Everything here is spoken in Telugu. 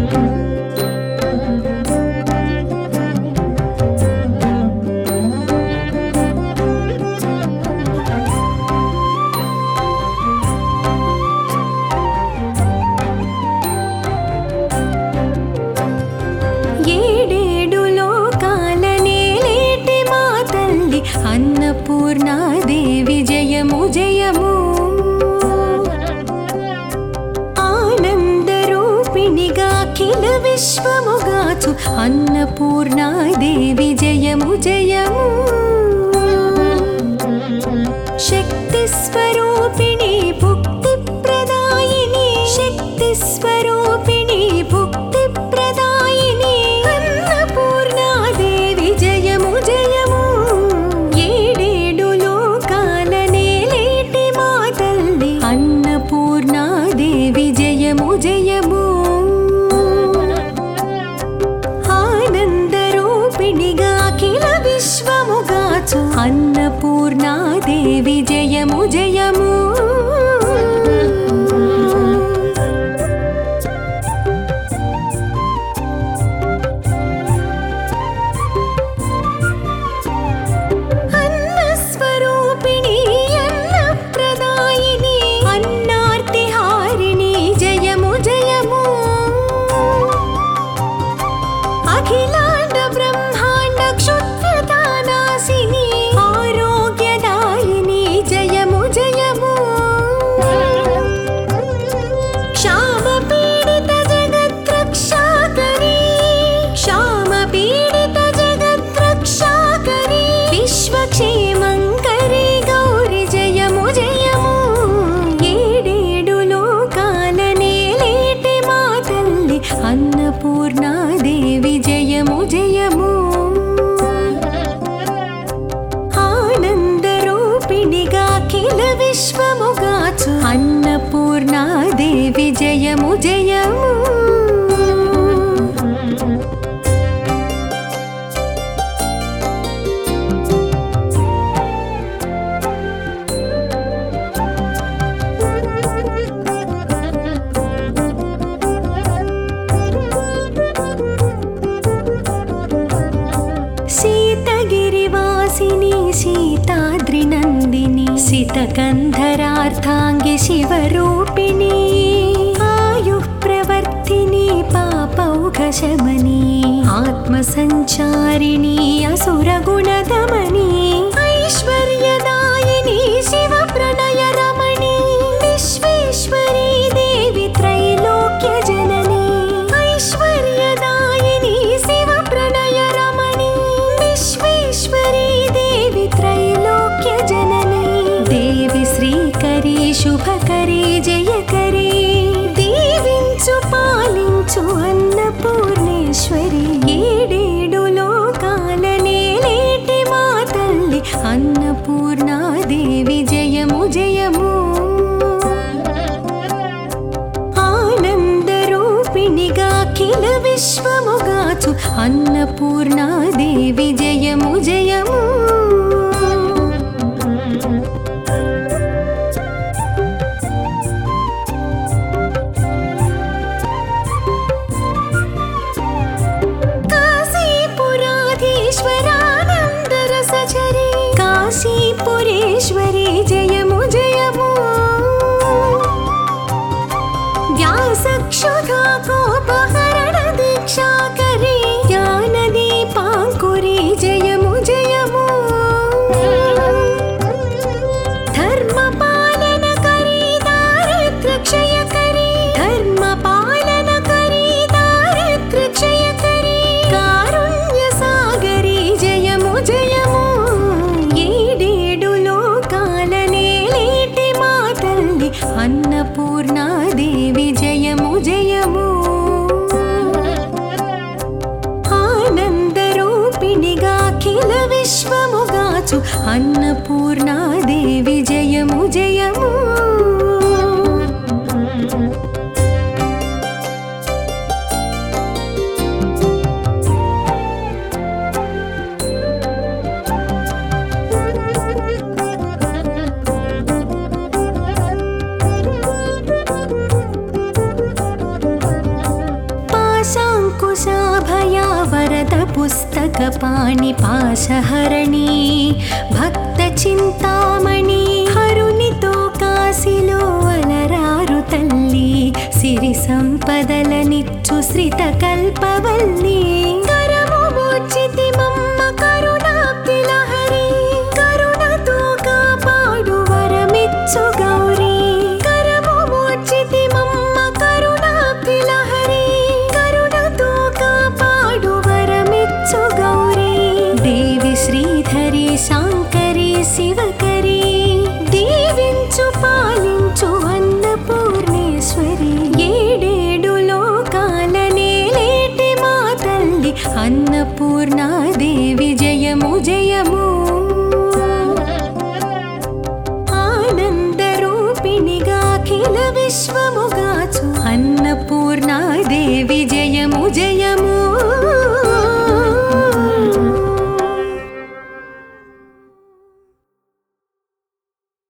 అన్నపూర్ణాదేవి జయము జయము ఆనందరూపిణిగా అఖిల విశ్వముగాచు అన్నపూర్ణాదేవి జయము జయము శక్తి స్వరూపిణి భుక్తి ప్రదాయిని శక్తి స్వరూపిణి భుక్తి ప్రదాయిని అన్నపూర్ణాదేవి జయము జయము అన్నపూర్ణాదేవి జయము జయము ఆనందరూపిణిగా అఖిల విశ్వముగాచు అన్నపూర్ణాదేవి జయము జయము అన్నపూర్ణాదేవి జయము జయము ఆనందరూపిణిగా అఖిల విశ్వముగాచు అన్నపూర్ణాదేవి జయము జయము सीताद्रिनन्दिनी सितकन्धरार्थाङ्गी शिवरूपिणी आयुः प्रवर्तिनी पापौघशमनी आत्मसञ्चारिणी असुरगुणदमनी ऐश्वर्यदायिनी शिवप्रणयरमणी विश्वेश्वरी देवी त्रैलोक्यजननी ऐश्वर्यदायिनी शिवप्रणयरमणी विश्वेश्वरी देवी त्रैलोक्यजननी देवी श्रीकरी शुभकरी जयकरी दीविंचु पालिंचु अन्नपूर्णेश्वरी ఏడేడు లోకాల నేలేటి మా తల్లి అన్నపూర్ణాదేవి జయము జయము ఆనందరూపిణిగా అఖిల విశ్వముగాచు అన్నపూర్ణాదేవి జయము జయము కాశీపురేశ్వరి జయము జయము వ్యాసక్షుధా కోపహరణ దీక్షాకరి జ్ఞానదీపాంకురి జయము జయము ధర్మపాలనకరి దారిద్ర్యక్షయకరి ధర్మపాలనకరి దారిద్ర్యక్షయకరి కారుణ్యసాగరి జయము జయము అన్నపూర్ణాదేవి జయము జయము ఆనందరూపిణిగా అఖిల విశ్వముగాచు అన్నపూర్ణాదేవి జయము జయము పుస్తకపాణి పాశహరణి భక్త చింతామణి హరునితో కాశీలో అలరారు తల్లి సిరి సంపదలనిచ్చు శ్రిత కల్పవల్లి కరము మోచితి మమ్మ కరుణాబ్ది లహరి కరుణతో కాపాడు వరమిచ్చు గౌరీ కరము మోచితి మమ్మ కరుణాబ్ది లహరి కరుణతో కాపాడు వరమిచ్చు గౌరీ దేవి శ్రీధరి శాంకరి శివకరి దీవించు పాలించు అన్నపూర్ణేశ్వరి ఏడేడు లోకాల నేలేటి మా తల్లి అన్నపూర్ణాదేవి జయము జయము ఆనందరూపిణిగా అఖిల విశ్వముగాచు అన్నపూర్ణాదేవి జయము జయము